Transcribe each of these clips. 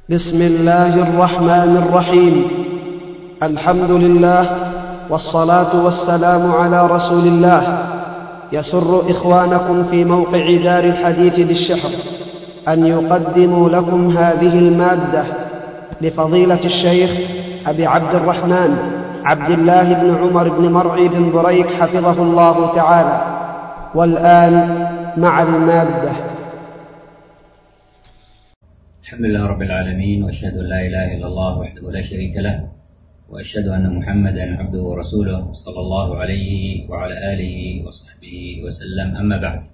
بسم الله الرحمن الرحيم. الحمد لله والصلاة والسلام على رسول الله. يسر إخوانكم في موقع دار الحديث بالشحر أن يقدموا لكم هذه المادة لفضيلة الشيخ أبي عبد الرحمن عبد الله بن عمر بن مرعي بن بريك حفظه الله تعالى. والآن مع المادة. الحمد لله رب العالمين، وأشهد أن لا إله إلا الله وحده لا شريك له، وأشهد أن محمدا عبده ورسوله صلى الله عليه وعلى آله وصحبه وسلم. أما بعد،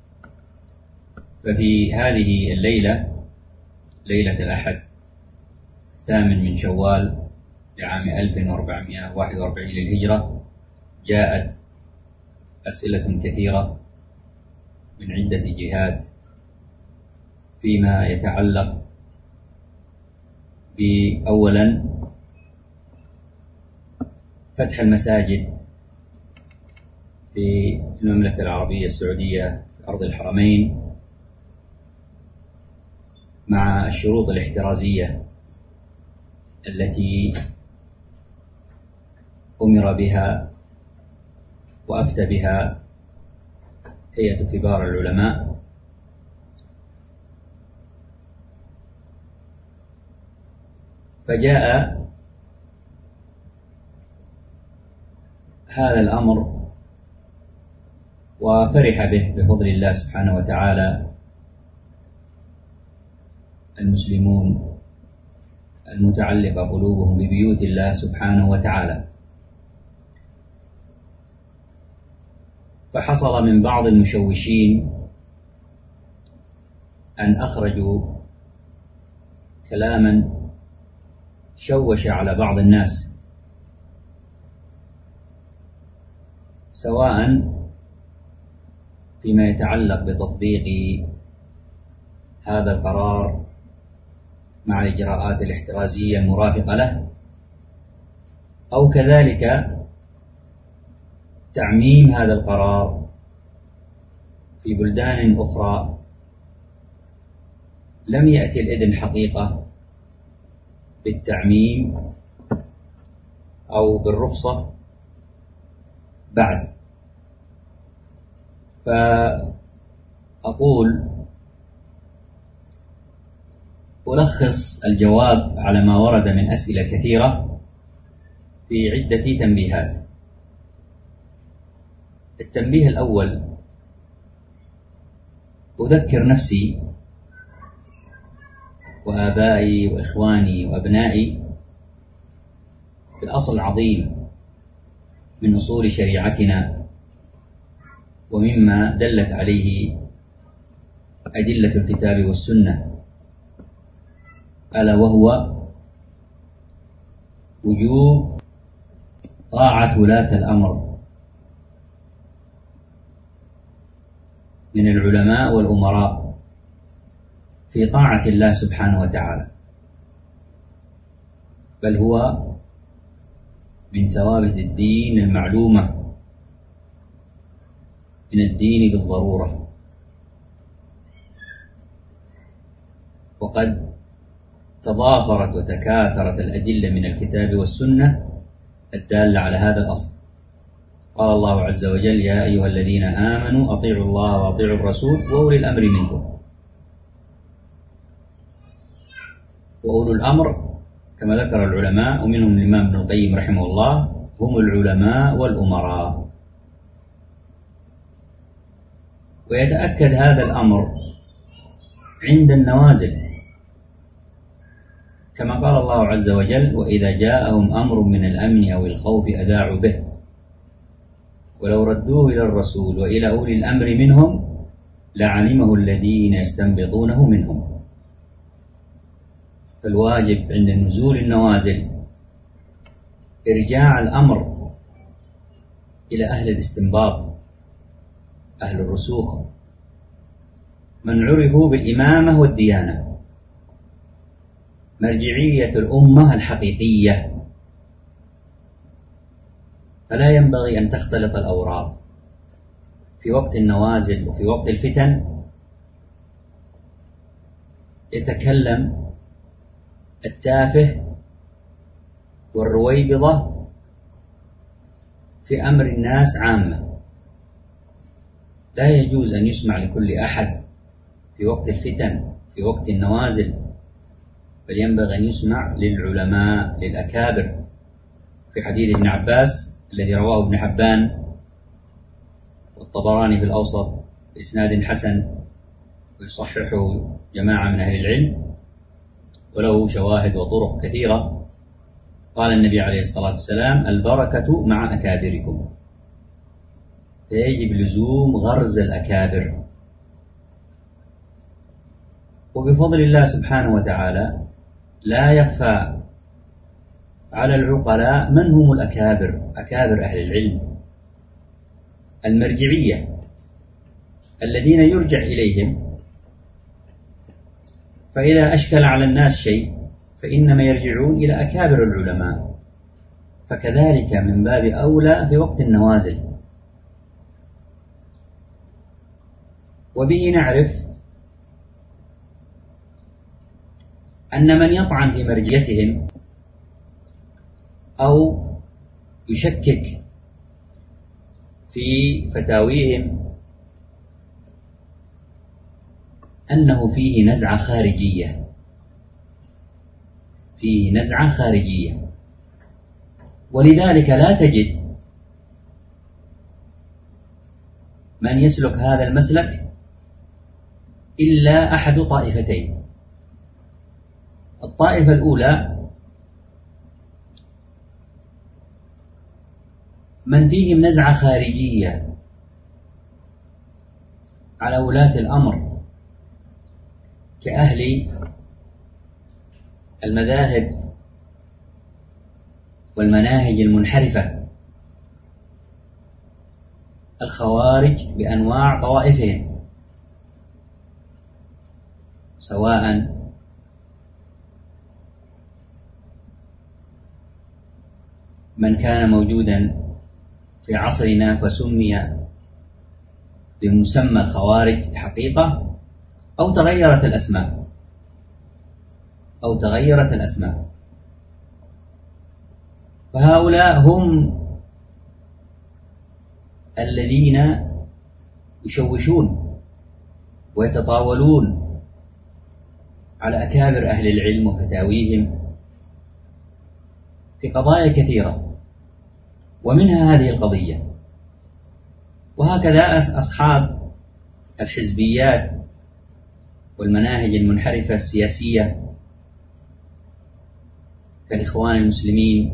ففي هذه الليلة، ليلة الأحد 8 من شوال لعام 1441 للهجرة، جاءت أسئلة كثيرة من عدة جهات فيما يتعلق بأولا فتح المساجد في المملكة العربية السعودية في أرض الحرمين مع الشروط الاحترازية التي أمر بها وأفتى بها هيئة كبار العلماء. فجاء هذا الأمر وفرح به بفضل الله سبحانه وتعالى المسلمون المتعلقة قلوبهم ببيوت الله سبحانه وتعالى. فحصل من بعض المشوشين أن أخرجوا كلاما شوش على بعض الناس، سواء فيما يتعلق بتطبيق هذا القرار مع الإجراءات الاحترازية المرافقة له، أو كذلك تعميم هذا القرار في بلدان أخرى لم يأتي الإذن حقيقة بالتعميم أو بالرخصة بعد. فأقول ألخص الجواب على ما ورد من أسئلة كثيرة في عدة تنبيهات. التنبيه الأول: أذكر نفسي وآبائي وإخواني وأبنائي بأصل عظيم من أصول شريعتنا ومما دلت عليه أدلة الكتاب والسنة، ألا وهو وجوب طاعة ولاة الأمر من العلماء والأمراء في طاعة الله سبحانه وتعالى، بل هو من ثوابت الدين المعلومة من الدين بالضرورة. وقد تضافرت وتكاثرت الأدلة من الكتاب والسنة الدالة على هذا الأصل. قال الله عز وجل: يا أيها الذين آمنوا أطيعوا الله وأطيعوا الرسول وأولي الأمر منكم. وأولو الأمر كما ذكر العلماء ومنهم الإمام ابن القيم رحمه الله هم العلماء والأمراء. ويتأكد هذا الأمر عند النوازل، كما قال الله عز وجل: وإذا جاءهم أمر من الأمن أو الخوف أذاعوا به ولو ردوه إلى الرسول وإلى أولي الأمر منهم لعلمه الذين يستنبطونه منهم. فالواجب عند نزول النوازل إرجاع الأمر إلى أهل الاستنباط، أهل الرسوخ، من عرفوا بالإمامة والديانة، مرجعية الأمة الحقيقية. فلا ينبغي أن تختلط الأوراق في وقت النوازل وفي وقت الفتن. يتكلم التافه والرويبضة في أمر الناس عامة. لا يجوز أن يسمع لكل أحد في وقت الفتن، في وقت النوازل، بل ينبغي أن يسمع للعلماء، للأكابر. في حديث ابن عباس الذي رواه ابن حبان والطبراني في الأوسط بإسناد حسن ويصححه جماعة من أهل العلم وله شواهد وطرق كثيرة، قال النبي عليه الصلاة والسلام: البركة مع أكابركم. فيجب لزوم غرز الأكابر. وبفضل الله سبحانه وتعالى لا يخفى على العقلاء من هم الأكابر، أكابر أهل العلم المرجعية الذين يرجع إليهم، فإذا أشكل على الناس شيء فإنما يرجعون إلى أكابر العلماء. فكذلك من باب أولى في وقت النوازل. وبه نعرف أن من يطعن في مرجيتهم أو يشكك في فتاويهم أنه فيه نزعة خارجية، فيه نزعة خارجية. ولذلك لا تجد من يسلك هذا المسلك إلا أحد طائفتين. الطائفة الأولى من فيهم نزعة خارجية على ولاة الأمر كأهل المذاهب والمناهج المنحرفة، الخوارج بأنواع طوائفهم، سواء من كان موجودا في عصرنا فسمي بمسمى الخوارج حقيقة أو تغيرت الأسماء، فهؤلاء هم الذين يشوشون ويتطاولون على أكابر أهل العلم وفتاويهم في قضايا كثيرة، ومنها هذه القضية. وهكذا أصحاب الحزبيات والمناهج المنحرفة السياسية كالإخوان المسلمين،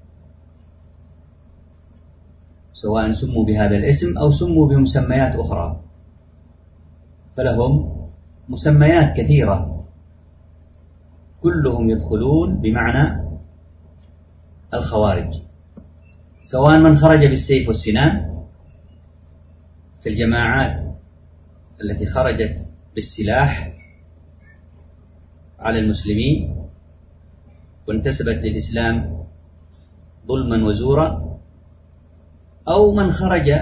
سواء سموا بهذا الاسم أو سموا بمسميات أخرى، فلهم مسميات كثيرة كلهم يدخلون بمعنى الخوارج، سواء من خرج بالسيف والسنان كالجماعات التي خرجت بالسلاح على المسلمين وانتسبت للإسلام ظلما وزورا، أو من خرج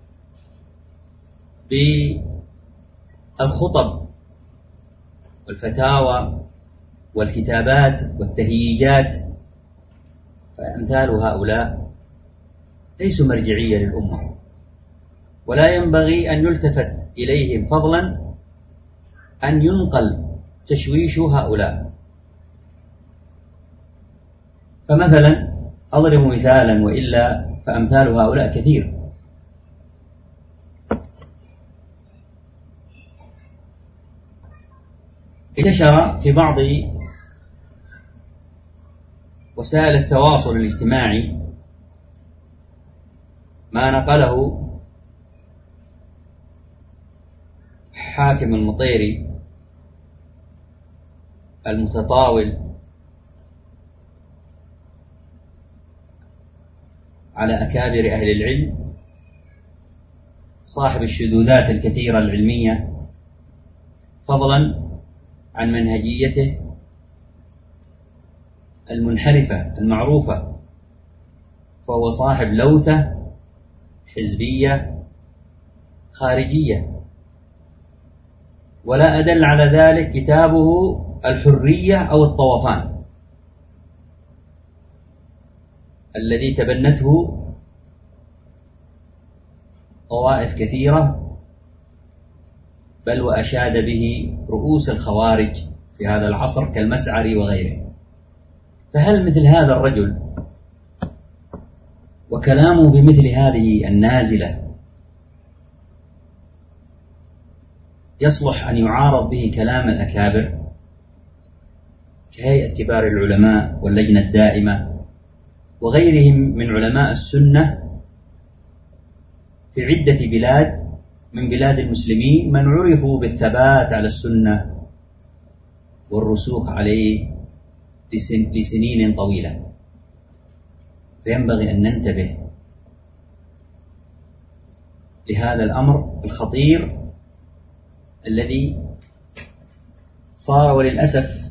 بالخطب والفتاوى والكتابات والتهييجات. فأمثال هؤلاء ليسوا مرجعية للأمة، ولا ينبغي أن يلتفت إليهم، فضلا أن ينقل تشويش هؤلاء. فمثلا أضرب مثالا وإلا فأمثال هؤلاء كثير. انتشر في بعض وسائل التواصل الاجتماعي ما نقله حاكم المطيري المتطاول على أكابر أهل العلم، صاحب الشذوذات الكثيرة العلمية، فضلا عن منهجيته المنحرفة المعروفة، فهو صاحب لوثة حزبية خارجية. ولا أدل على ذلك كتابه الحرية أو الطوفان الذي تبنته طوائف كثيرة، بل وأشاد به رؤوس الخوارج في هذا العصر كالمسعري وغيره. فهل مثل هذا الرجل وكلامه بمثل هذه النازلة يصلح أن يعارض به كلام الأكابر كهيئة كبار العلماء واللجنة الدائمة وغيرهم من علماء السنة في عدة بلاد من بلاد المسلمين، من عرفوا بالثبات على السنة والرسوخ عليه لسنين طويلة؟ فينبغي أن ننتبه لهذا الأمر الخطير الذي صار وللأسف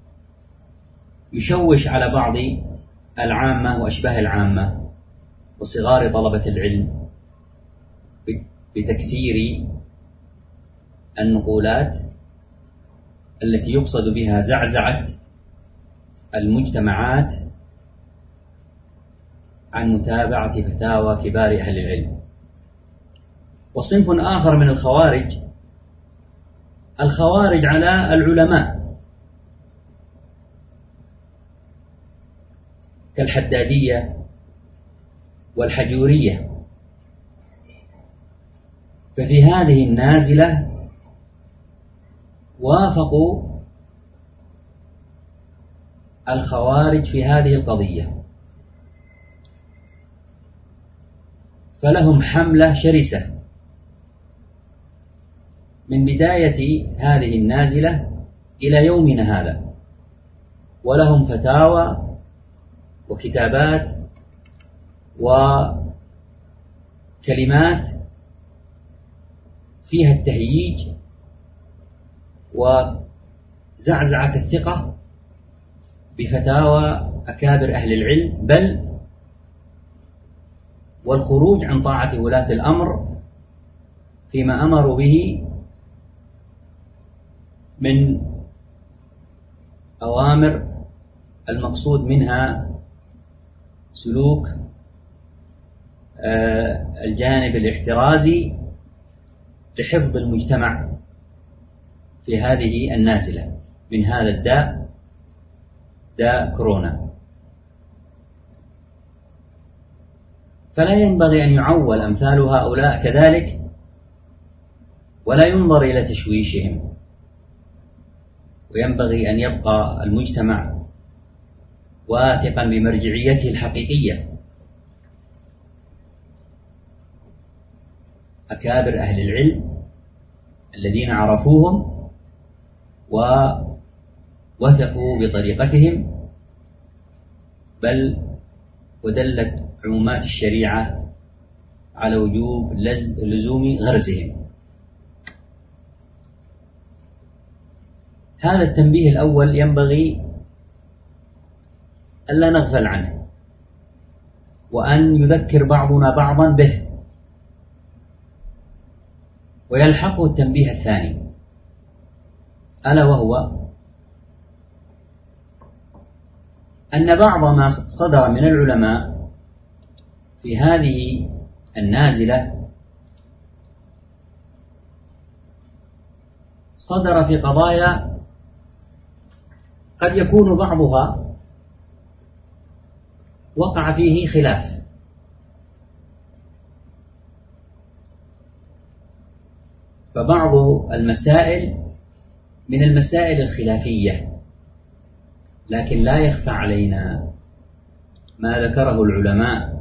يشوش على بعض العامة وأشباه العامة وصغار طلبة العلم بتكثير النقولات التي يقصد بها زعزعة المجتمعات عن متابعة فتاوى كبار أهل العلم. وصنف آخر من الخوارج على العلماء كالحدادية والحجورية. ففي هذه النازلة وافقوا الخوارج في هذه القضية، فلهم حملة شرسة من بداية هذه النازلة إلى يومنا هذا، ولهم فتاوى وكتابات وكلمات فيها التهييج وزعزعة الثقة بفتاوى أكابر أهل العلم، بل والخروج عن طاعة ولاة الأمر فيما أمروا به من أوامر المقصود منها سلوك الجانب الاحترازي لحفظ المجتمع في هذه النازلة من هذا الداء، داء كورونا. فلا ينبغي أن يعول أمثال هؤلاء كذلك، ولا ينظر إلى تشويشهم، وينبغي أن يبقى المجتمع واثقا بمرجعيته الحقيقية. أكابر أهل العلم الذين عرفوهم ووثقوا بطريقتهم، بل ودلت عمومات الشريعة على وجوب لزوم غرزهم. هذا التنبيه الأول ينبغي ألا نغفل عنه، وأن يذكر بعضنا بعضا به. ويلحقه التنبيه الثاني، ألا وهو أن بعض ما صدر من العلماء في هذه النازلة صدر في قضايا قد يكون بعضها وقع فيه خلاف، فبعض المسائل من المسائل الخلافية، لكن لا يخفى علينا ما ذكره العلماء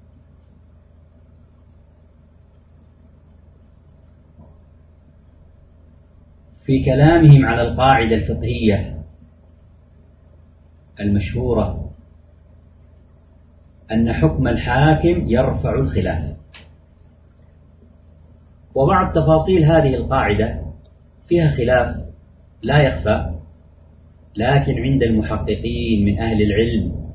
في كلامهم على القاعدة الفقهية المشهورة أن حكم الحاكم يرفع الخلاف. وبعض تفاصيل هذه القاعدة فيها خلاف لا يخفى، لكن عند المحققين من أهل العلم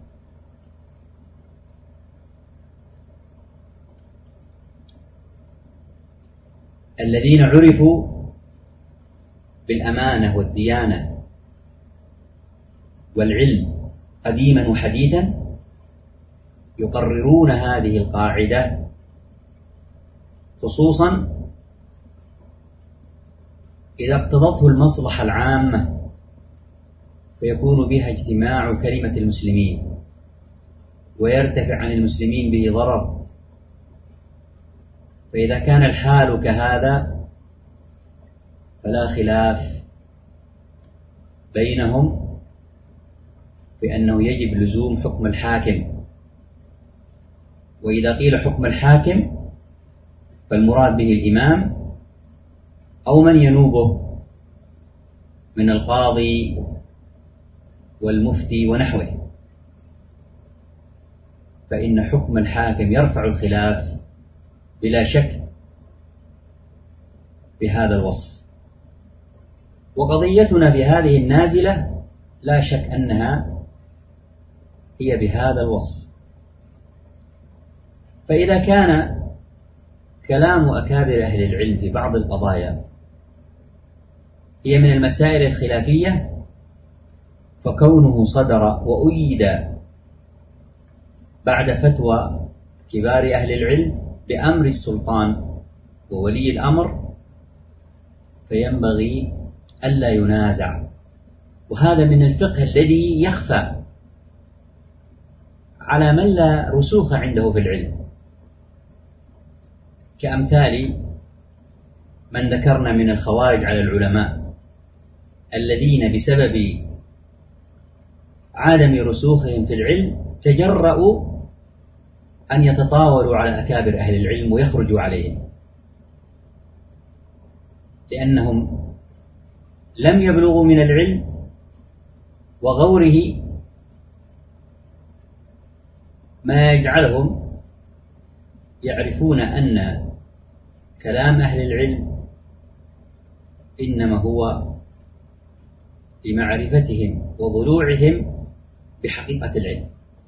الذين عرفوا بالأمانة والديانة والعلم قديما وحديثا يقررون هذه القاعدة، خصوصا إذا اقتضته المصلحة العامة فيكون بها اجتماع كلمة المسلمين ويرتفع عن المسلمين به ضرر. فإذا كان الحال كهذا فلا خلاف بينهم بأنه يجب لزوم حكم الحاكم. وإذا قيل حكم الحاكم فالمراد به الإمام أو من ينوبه من القاضي والمفتي ونحوه، فإن حكم الحاكم يرفع الخلاف بلا شك بهذا الوصف. وقضيتنا بهذه النازلة لا شك أنها هي بهذا الوصف. فإذا كان كلام أكابر أهل العلم في بعض القضايا هي من المسائل الخلافية، فكونه صدر وأيد بعد فتوى كبار أهل العلم بأمر السلطان وولي الأمر فينبغي ألا ينازع. وهذا من الفقه الذي يخفى على من لا رسوخ عنده في العلم، كأمثال من ذكرنا من الخوارج على العلماء الذين بسبب عدم رسوخهم في العلم تجرؤوا أن يتطاولوا على أكابر أهل العلم ويخرجوا عليهم، لأنهم لم يبلغوا من العلم وغوره ما يجعلهم يعرفون أن كلام أهل العلم إنما هو لمعرفتهم وضلوعهم بحقيقة العلم،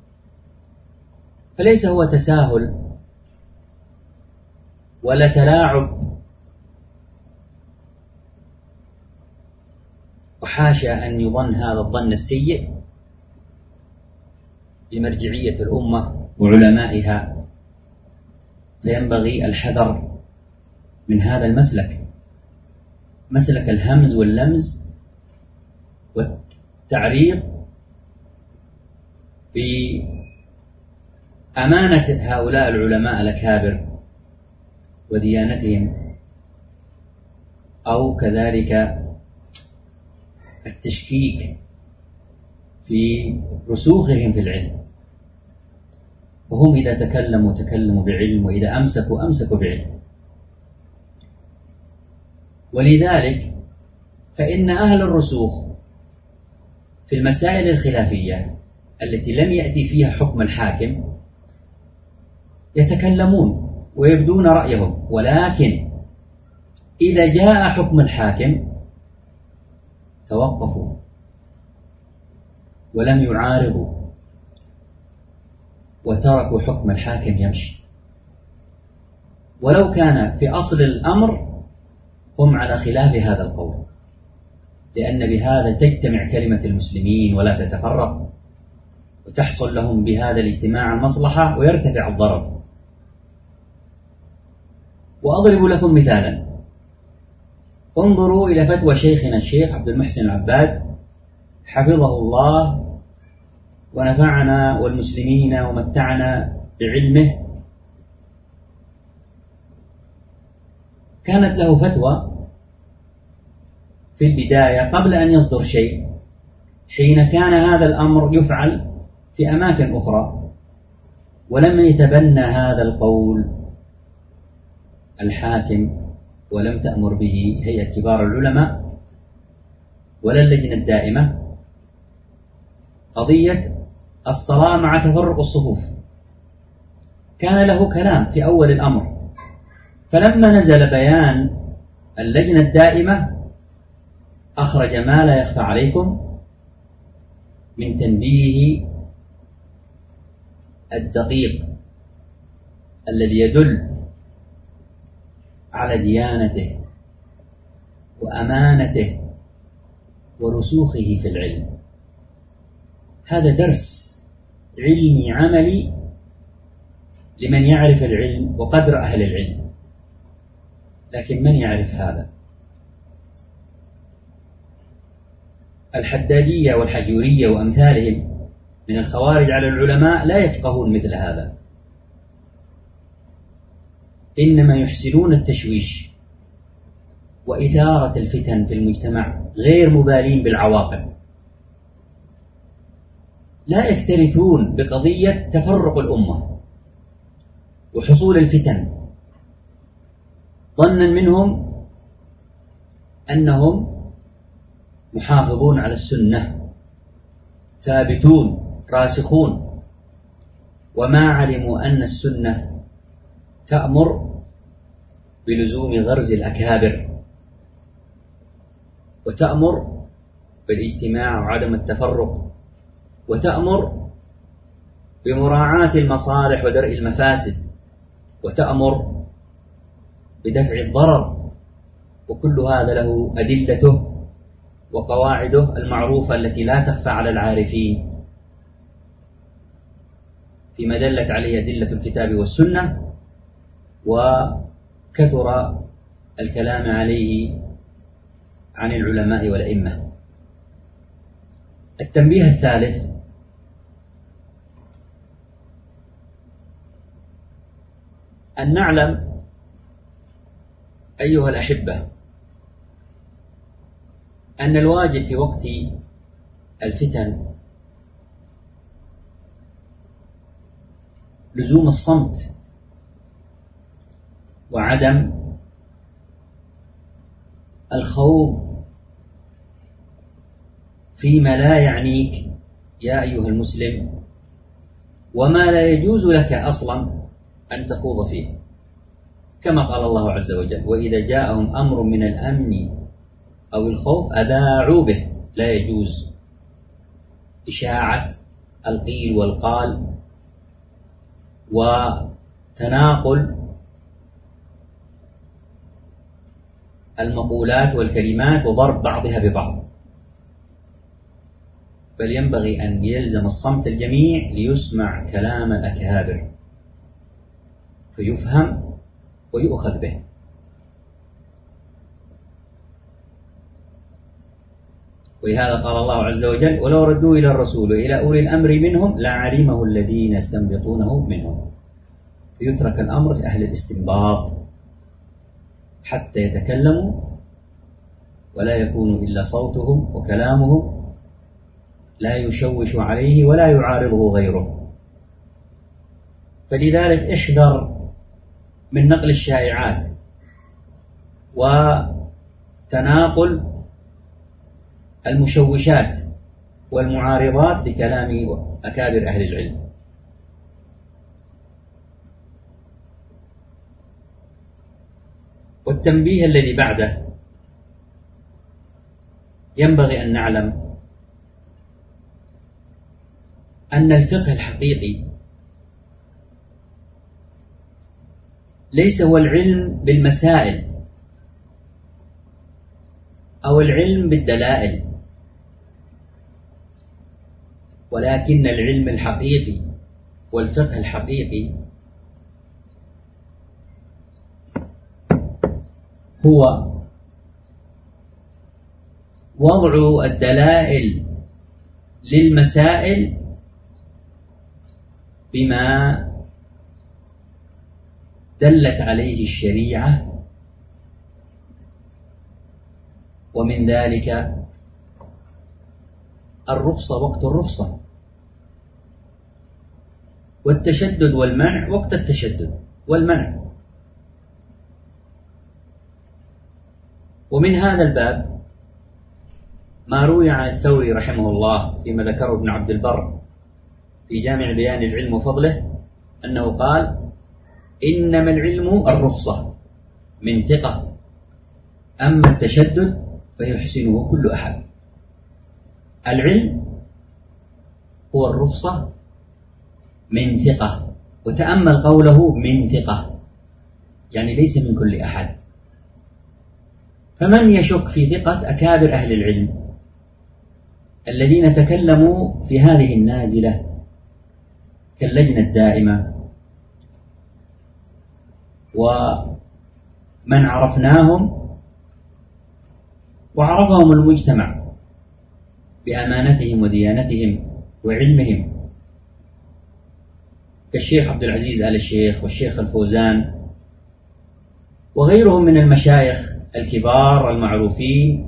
فليس هو تساهل ولا تلاعب، وحاشا أن يظن هذا الظن السيء بمرجعية الأمة وعلمائها. فينبغي الحذر من هذا المسلك، مسلك الهمز واللمز والتعريض بأمانة هؤلاء العلماء الأكابر وديانتهم، أو كذلك التشكيك في رسوخهم في العلم. وهم إذا تكلموا بعلم، وإذا أمسكوا بعلم. ولذلك فإن أهل الرسوخ في المسائل الخلافية التي لم يأتي فيها حكم الحاكم يتكلمون ويبدون رأيهم، ولكن إذا جاء حكم الحاكم توقفوا ولم يعارضوا وتركوا حكم الحاكم يمشي، ولو كان في أصل الأمر هم على خلاف هذا القول، لأن بهذا تجتمع كلمة المسلمين ولا تتفرق، وتحصل لهم بهذا الاجتماع المصلحة ويرتفع الضرر. وأضرب لكم مثالا، انظروا إلى فتوى شيخنا الشيخ عبد المحسن العباد حفظه الله ونفعنا والمسلمين ومتعنا بعلمه. كانت له فتوى في البداية قبل أن يصدر شيء، حين كان هذا الأمر يفعل في أماكن أخرى، ولم يتبنى هذا القول الحاكم، ولم تأمر به هيئة كبار العلماء ولا اللجنة الدائمة، قضية الصلاة مع تفرق الصفوف. كان له كلام في أول الأمر، فلما نزل بيان اللجنة الدائمة أخرج ما لا يخفى عليكم من تنبيه الدقيق الذي يدل على ديانته وأمانته ورسوخه في العلم. هذا درس علمي عملي لمن يعرف العلم وقدر أهل العلم، لكن من يعرف هذا؟ الحدادية والحجورية وأمثالهم من الخوارج على العلماء لا يفقهون مثل هذا، إنما يحسنون التشويش وإثارة الفتن في المجتمع، غير مبالين بالعواقب، لا يكترثون بقضية تفرق الأمة وحصول الفتن، ظنا منهم أنهم محافظون على السنة ثابتون راسخون، وما علموا أن السنة تأمر بلزوم غرز الأكابر، وتأمر بالاجتماع وعدم التفرق، وتأمر بمراعاة المصالح ودرء المفاسد، وتأمر بدفع الضرر، وكل هذا له أدلته وقواعده المعروفة التي لا تخفى على العارفين، فيما دلت عليه أدلة الكتاب والسنة، وكثر الكلام عليه عن العلماء والأئمة. التنبيه الثالث: أن نعلم أيها الأحبة أن الواجب في وقت الفتن لزوم الصمت وعدم الخوض فيما لا يعنيك يا أيها المسلم، وما لا يجوز لك أصلا أن تخوض فيه، كما قال الله عز وجل: وإذا جاءهم أمر من الأمن أو الخوف أذاعوا به. لا يجوز إشاعة القيل والقال وتناقل المقولات والكلمات وضرب بعضها ببعض، بل ينبغي أن يلزم الصمت الجميع ليسمع كلام الأكابر فيفهم ويؤخذ به. ولهذا قال الله عز وجل: ولو ردوا إلى الرسول وإلى أولي الأمر منهم لعلمه الذين يستنبطونه منهم. فيترك الأمر لأهل الاستنباط حتى يتكلموا، ولا يكون إلا صوتهم وكلامهم لا يشوش عليه ولا يعارضه غيره. فلذلك احذر من نقل الشائعات وتناقل المشوشات والمعارضات بكلام أكابر أهل العلم. والتنبيه الذي بعده: ينبغي أن نعلم أن الفقه الحقيقي ليس هو العلم بالمسائل أو العلم بالدلائل، ولكن العلم الحقيقي والفقه الحقيقي هو وضع الدلائل للمسائل بما دلت عليه الشريعة، ومن ذلك الرخصة وقت الرخصة، والتشدد والمنع وقت التشدد والمنع. ومن هذا الباب ما روي عن الثوري رحمه الله فيما ذكره ابن عبد البر في جامع بيان العلم وفضله أنه قال: إنما العلم الرخصة من ثقة، أما التشدد فيحسنه كل أحد. العلم هو الرخصة من ثقة، وتأمل قوله من ثقة، يعني ليس من كل أحد. فمن يشك في ثقة أكابر أهل العلم الذين تكلموا في هذه النازلة كاللجنة الدائمة ومن عرفناهم وعرفهم المجتمع بأمانتهم وديانتهم وعلمهم، كالشيخ عبد العزيز آل الشيخ والشيخ الفوزان وغيرهم من المشايخ الكبار المعروفين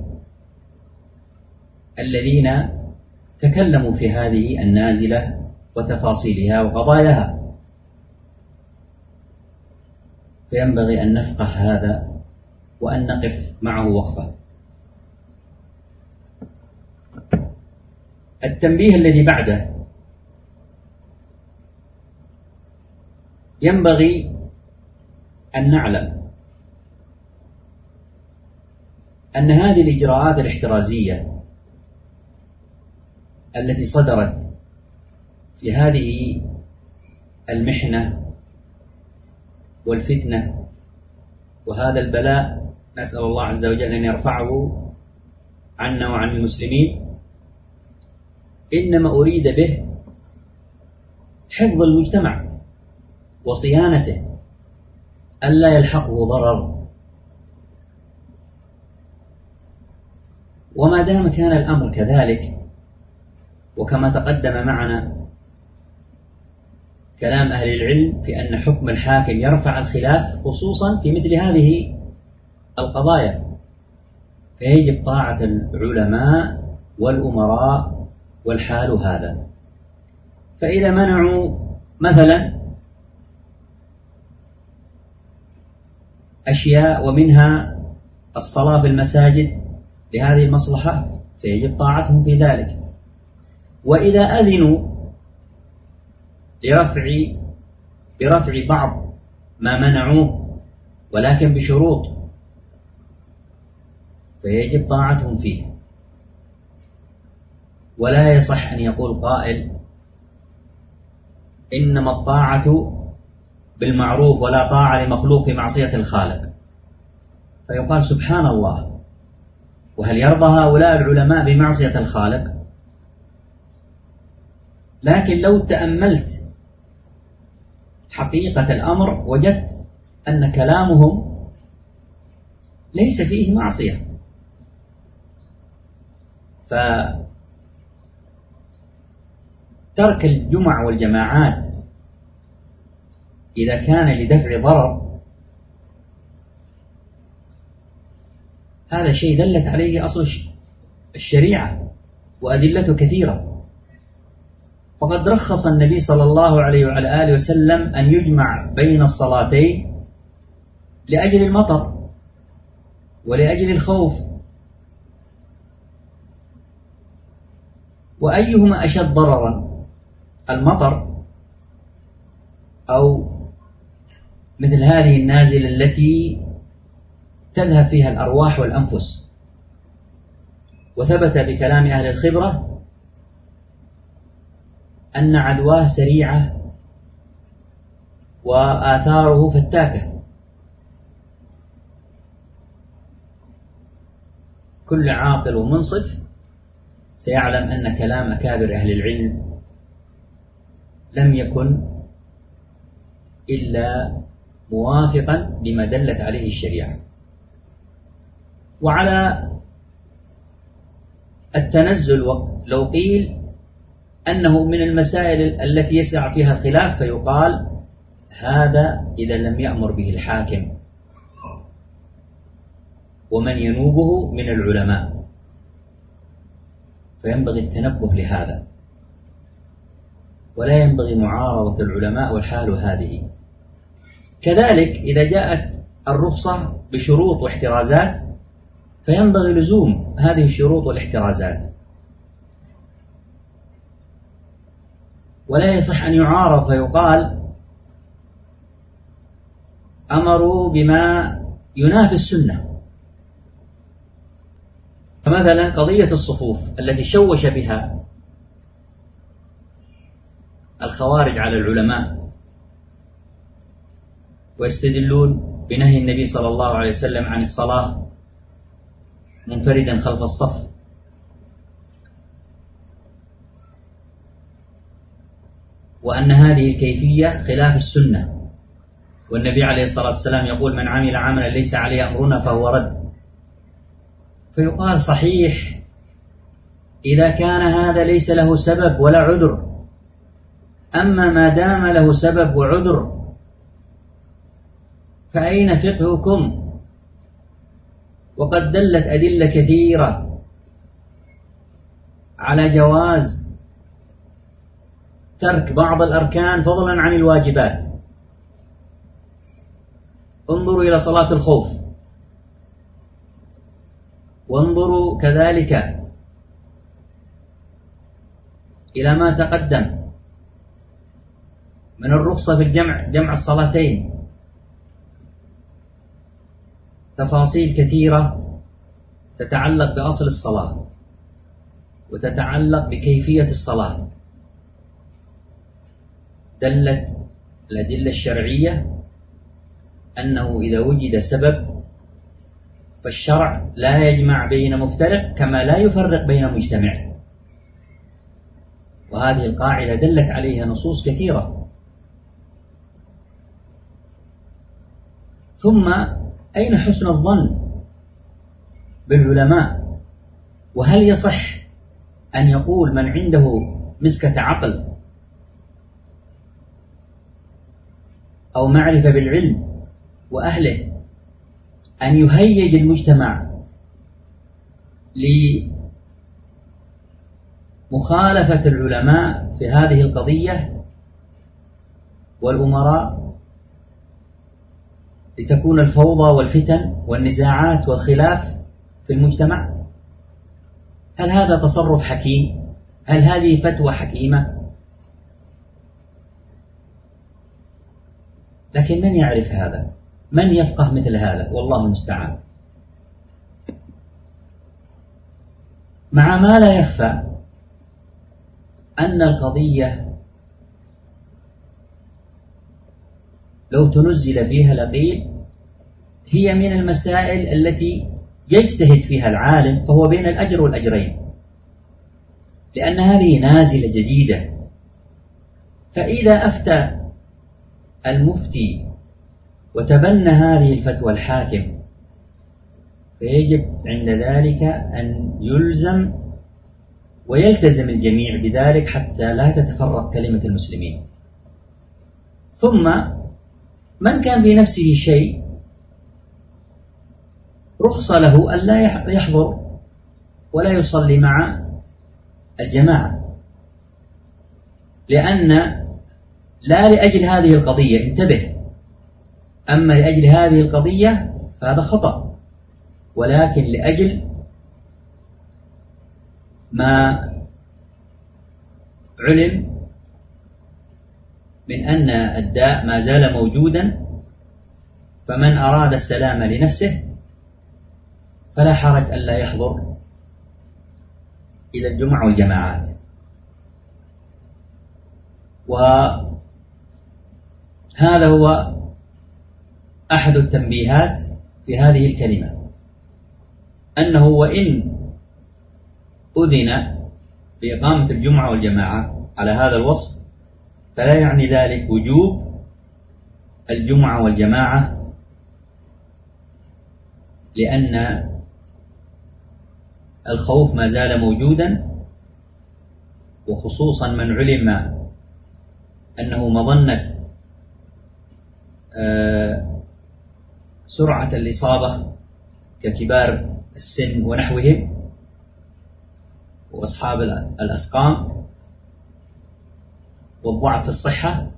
الذين تكلموا في هذه النازلة وتفاصيلها وقضاياها. فينبغي أن نفقه هذا وأن نقف معه وقفة. التنبيه الذي بعده: ينبغي أن نعلم أن هذه الإجراءات الاحترازية التي صدرت في هذه المحنة والفتنة وهذا البلاء، نسأل الله عز وجل أن يرفعه عنا وعن المسلمين، إنما أريد به حفظ المجتمع وصيانته ألا يلحقه ضرر. وما دام كان الأمر كذلك، وكما تقدم معنا كلام أهل العلم في أن حكم الحاكم يرفع الخلاف خصوصا في مثل هذه القضايا، فيجب طاعة العلماء والأمراء والحال هذا. فإذا منعوا مثلا أشياء ومنها الصلاة في المساجد لهذه المصلحة فيجب طاعتهم في ذلك. وإذا أذنوا برفع بعض ما منعوه ولكن بشروط فيجب طاعتهم فيه. ولا يصح أن يقول قائل إنما الطاعة بالمعروف ولا طاعة لمخلوق في معصية الخالق، فيقال سبحان الله، وهل يرضى هؤلاء العلماء بمعصية الخالق؟ لكن لو تأملت حقيقة الأمر وجدت أن كلامهم ليس فيه معصية. فترك الجمع والجماعات إذا كان لدفع ضرر هذا شيء دلت عليه أصل الشريعة وأدلته كثيرة. فقد رخص النبي صلى الله عليه وعلى آله وسلم أن يجمع بين الصلاتين لأجل المطر ولأجل الخوف، وأيهما أشد ضررا، المطر أو مثل هذه النازلة التي تذهب فيها الأرواح والأنفس؟ وثبت بكلام أهل الخبرة أن عدواه سريعة وآثاره فتاكة. كل عاقل ومنصف سيعلم أن كلام أكابر أهل العلم لم يكن إلا موافقا لما دلت عليه الشريعة. وعلى التنزل لو قيل أنه من المسائل التي يسع فيها الخلاف فيقال هذا إذا لم يأمر به الحاكم ومن ينوبه من العلماء، فينبغي التنبه لهذا، ولا ينبغي معارضة العلماء والحال هذه. كذلك إذا جاءت الرخصة بشروط واحترازات فينبغي لزوم هذه الشروط والاحترازات، ولا يصح أن يعارض فيقال أمروا بما ينافي السنة. فمثلا قضية الصفوف التي شوش بها الخوارج على العلماء ويستدلون بنهي النبي صلى الله عليه وسلم عن الصلاة منفردا خلف الصف، وأن هذه الكيفية خلاف السنة، والنبي عليه الصلاة والسلام يقول: من عمل عملا ليس عليه أمرنا فهو رد. فيقال: صحيح، إذا كان هذا ليس له سبب ولا عذر، أما ما دام له سبب وعذر فأين فقهكم؟ وقد دلت أدلة كثيرة على جواز ترك بعض الأركان فضلا عن الواجبات. انظروا إلى صلاة الخوف، وانظروا كذلك إلى ما تقدم من الرخصة في جمع الصلاتين. تفاصيل كثيرة تتعلق بأصل الصلاة وتتعلق بكيفية الصلاة. دلت الأدلة الشرعية أنه إذا وجد سبب فالشرع لا يجمع بين مفترق كما لا يفرق بين مجتمع، وهذه القاعدة دلت عليها نصوص كثيرة. ثم أين حسن الظن بالعلماء؟ وهل يصح أن يقول من عنده مسكة عقل أو معرفة بالعلم وأهله أن يهيج المجتمع لمخالفة العلماء في هذه القضية والأمراء، لتكون الفوضى والفتن والنزاعات والخلاف في المجتمع؟ هل هذا تصرف حكيم؟ هل هذه فتوى حكيمة؟ لكن من يعرف هذا؟ من يفقه مثل هذا؟ والله المستعان. مع ما لا يخفى أن القضية لو تنزل فيها لقيل هي من المسائل التي يجتهد فيها العالم فهو بين الأجر والأجرين، لأن هذه نازلة جديدة. فإذا أفتى المفتي وتبنى هذه الفتوى الحاكم فيجب عند ذلك أن يلزم ويلتزم الجميع بذلك حتى لا تتفرق كلمة المسلمين. ثم من كان في نفسه شيء رخصة له أن لا يحضر ولا يصلي مع الجماعة، لأن لا لأجل هذه القضية، انتبه، أما لأجل هذه القضية فهذا خطأ، ولكن لأجل ما علم من أن الداء ما زال موجودا، فمن أراد السلام لنفسه فلا حرج ألا يحضر إلى الجمع والجماعات. وهذا هو أحد التنبيهات في هذه الكلمة، أنه وإن أذن بإقامة الجمعة والجماعة على هذا الوصف فلا يعني ذلك وجوب الجمعة والجماعة، لأن الخوف ما زال موجودا، وخصوصا من علم أنه مظنة سرعة الإصابة ككبار السن ونحوهم وأصحاب الأسقام والضعف في الصحة،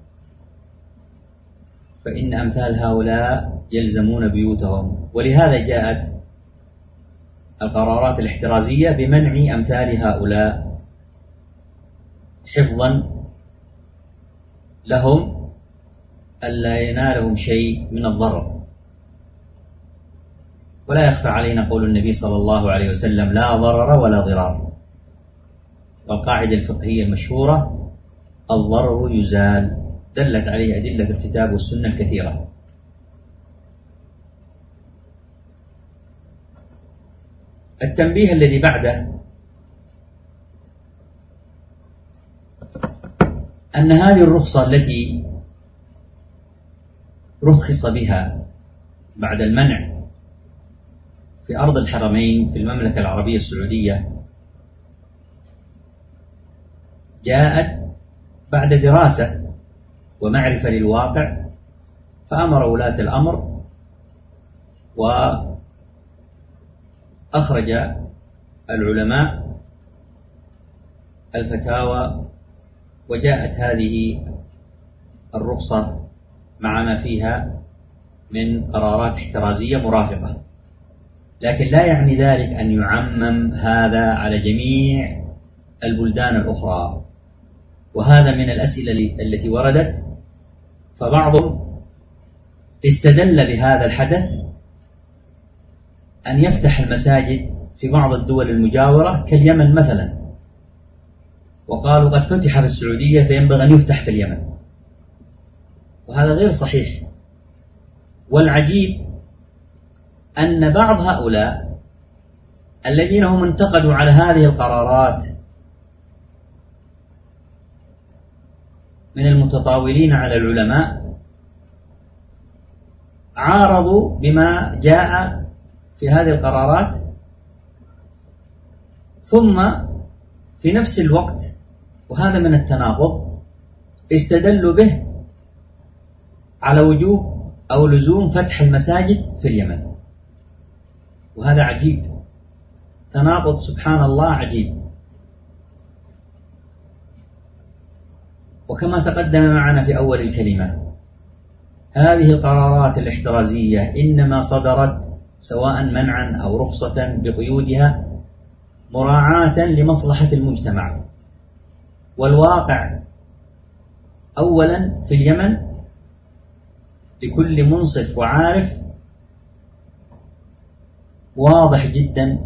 فإن أمثال هؤلاء يلزمون بيوتهم. ولهذا جاءت القرارات الاحترازية بمنع أمثال هؤلاء حفظا لهم ألا ينالهم شيء من الضرر. ولا يخفى علينا قول النبي صلى الله عليه وسلم: لا ضرر ولا ضرار. والقاعدة الفقهية المشهورة: الضرر يزال، دلت عليه أدلة الكتاب والسنة الكثيرة. التنبيه الذي بعده أن هذه الرخصة التي رخص بها بعد المنع في أرض الحرمين في المملكة العربية السعودية جاءت بعد دراسة ومعرفة للواقع، فأمر ولاة الأمر وأخرج العلماء الفتاوى، وجاءت هذه الرخصة مع ما فيها من قرارات احترازية مرافقة. لكن لا يعني ذلك أن يعمم هذا على جميع البلدان الأخرى، وهذا من الأسئلة التي وردت. فبعضهم استدل بهذا الحدث أن يفتح المساجد في بعض الدول المجاورة كاليمن مثلا، وقالوا قد فتح في السعودية فينبغي أن يفتح في اليمن، وهذا غير صحيح. والعجيب أن بعض هؤلاء الذين هم انتقدوا على هذه القرارات من المتطاولين على العلماء عارضوا بما جاء في هذه القرارات، ثم في نفس الوقت، وهذا من التناقض، استدلوا به على وجوب أو لزوم فتح المساجد في اليمن. وهذا عجيب، تناقض سبحان الله عجيب. وكما تقدم معنا في أول الكلمة، هذه القرارات الاحترازية إنما صدرت سواء منعا أو رخصة بقيودها مراعاة لمصلحة المجتمع. والواقع أولا في اليمن لكل منصف وعارف واضح جدا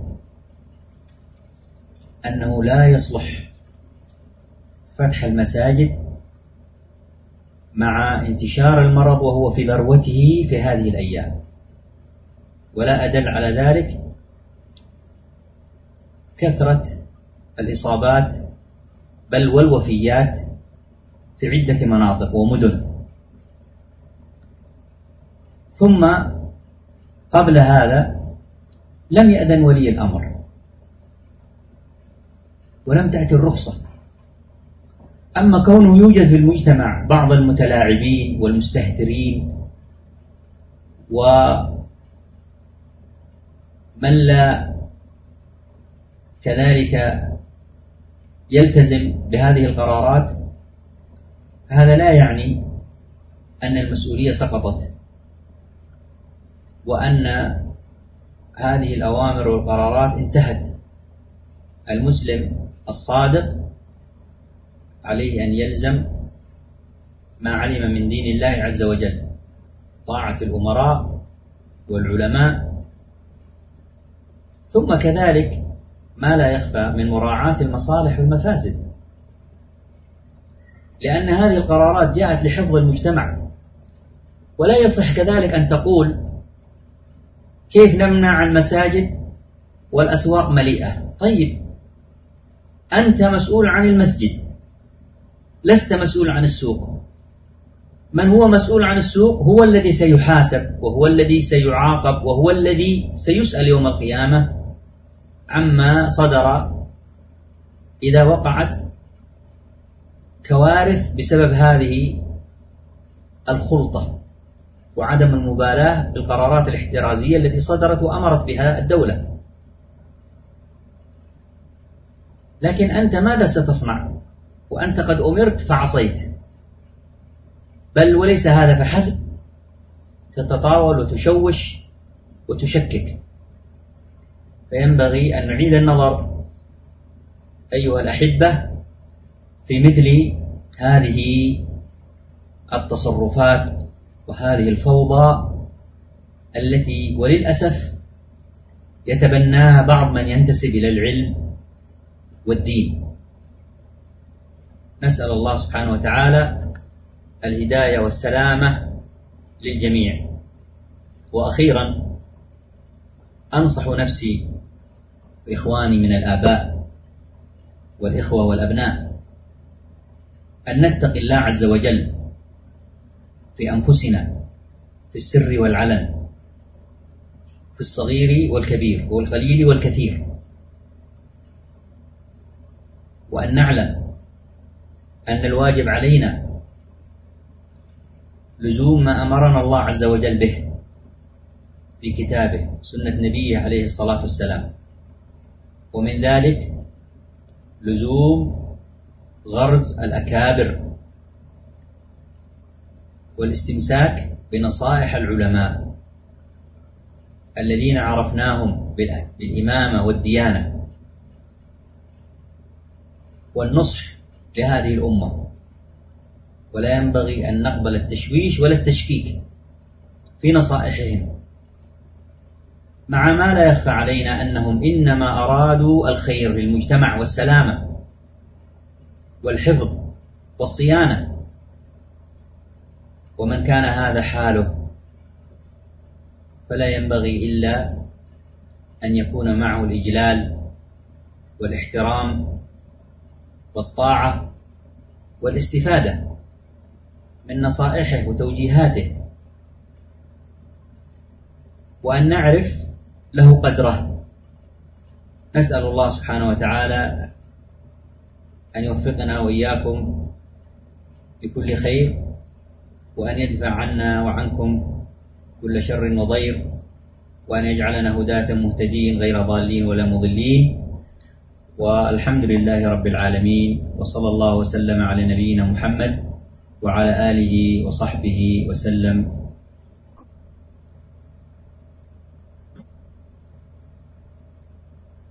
أنه لا يصلح فتح المساجد مع انتشار المرض وهو في ذروته في هذه الأيام. ولا أدل على ذلك كثرة الإصابات بل والوفيات في عدة مناطق ومدن. ثم قبل هذا لم يأذن ولي الأمر ولم تأتي الرخصة. أما كونه يوجد في المجتمع بعض المتلاعبين والمستهترين ومن لا كذلك يلتزم بهذه القرارات، فهذا لا يعني أن المسؤولية سقطت، وأن هذه الأوامر والقرارات انتهت. المسلم الصادق عليه أن يلزم ما علم من دين الله عز وجل، طاعة الأمراء والعلماء، ثم كذلك ما لا يخفى من مراعاة المصالح والمفاسد، لأن هذه القرارات جاءت لحفظ المجتمع. ولا يصح كذلك أن تقول كيف نمنع المساجد والأسواق مليئة. طيب، أنت مسؤول عن المسجد، لست مسؤول عن السوق. من هو مسؤول عن السوق هو الذي سيحاسب، وهو الذي سيعاقب، وهو الذي سيسأل يوم القيامة عما صدر إذا وقعت كوارث بسبب هذه الخلطة وعدم المبالاة بالقرارات الاحترازية التي صدرت وأمرت بها الدولة. لكن أنت ماذا ستصنع وأنت قد أمرت فعصيت؟ بل وليس هذا فحسب، تتطاول وتشوش وتشكك. فينبغي أن نعيد النظر أيها الأحبة في مثل هذه التصرفات وهذه الفوضى التي وللأسف يتبناها بعض من ينتسب إلى العلم والدين. نسأل الله سبحانه وتعالى الهداية والسلامة للجميع. وأخيرا أنصح نفسي وإخواني من الآباء والإخوة والأبناء أن نتقي الله عز وجل في أنفسنا في السر والعلن، في الصغير والكبير والقليل والكثير. وأن نعلم أن الواجب علينا لزوم ما أمرنا الله عز وجل به في كتابه سنة نبيه عليه الصلاة والسلام، ومن ذلك لزوم غرز الأكابر والاستمساك بنصائح العلماء الذين عرفناهم بالإمامة والديانة، والنصح لهذه الأمة. ولا ينبغي أن نقبل التشويش ولا التشكيك في نصائحهم، مع ما لا يخفى علينا أنهم إنما أرادوا الخير للمجتمع والسلامة والحفظ والصيانة. ومن كان هذا حاله فلا ينبغي إلا أن يكون معه الإجلال والاحترام والطاعة والاستفادة من نصائحه وتوجيهاته، وأن نعرف له قدره. نسأل الله سبحانه وتعالى أن يوفقنا وإياكم لكل خير، وأن يدفع عنا وعنكم كل شر وضير، وأن يجعلنا هداة مهتدين غير ضالين ولا مضلين. والحمد لله رب العالمين، وصلى الله وسلم على نبينا محمد وعلى آله وصحبه وسلم.